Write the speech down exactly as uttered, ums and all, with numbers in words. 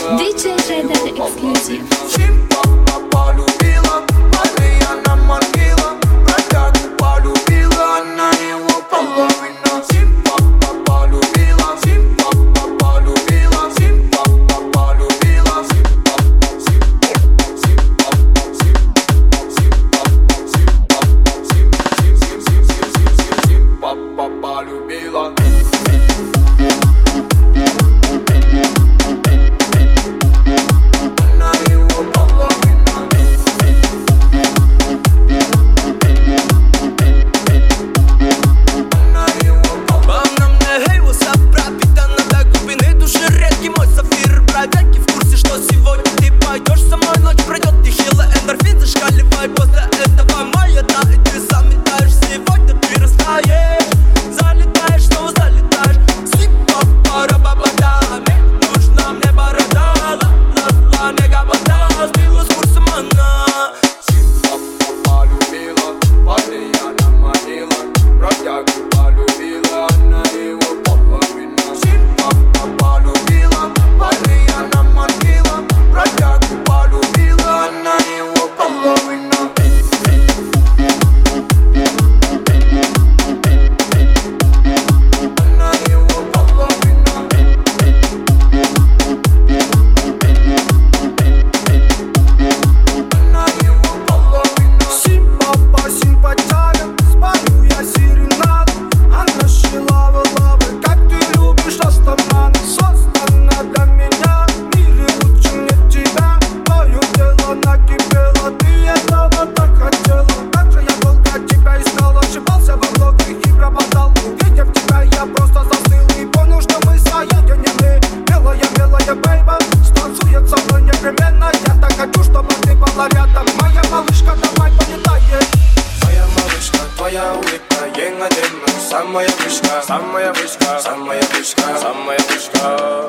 ди джей Trader эксклюзив. Симпа полюбила, Адриана могила, бродягу полюбила, она его половина. Симпа полюбила, Симпа полюбила, Симпа полюбила, Симпа, Симпа, Симпа, Симпа, Симпа, Симпа, Симпа полюбила. Твоя улыбка, ей надежна, самая вышка, самая вышка, самая вышка, самая вышка.